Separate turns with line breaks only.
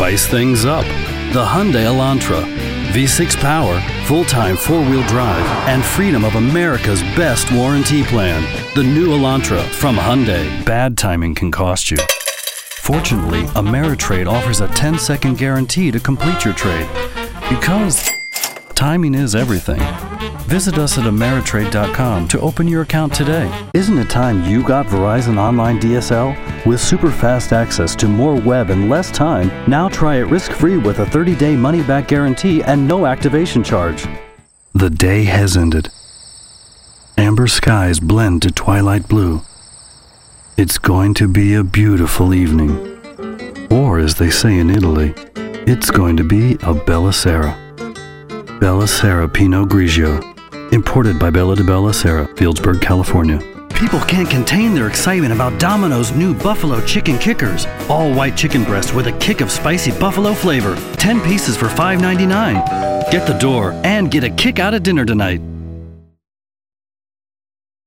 spice things up. The Hyundai Elantra. V6 power, full-time four-wheel drive, and freedom of America's best warranty plan. The new Elantra from Hyundai. Bad timing can cost you. Fortunately, Ameritrade offers a 10-second guarantee to complete your trade. Because timing is everything. Visit us at Ameritrade.com to open your account today. Isn't it time you got Verizon Online DSL? With super fast access to more web and less time, now try it risk-free with a 30-day money-back guarantee and no activation charge. The day has ended. Amber skies blend to twilight blue. It's going to be a beautiful evening. Or, as they say in Italy, it's going to be a Bella Sera. Bella Sera Pinot Grigio. Imported by Bella de Bella Sera, Fieldsburg, California. People can't contain their excitement about Domino's new Buffalo Chicken Kickers. All white chicken breast with a kick of spicy buffalo flavor. 10 pieces for $5.99. Get the door and get a kick out of dinner tonight.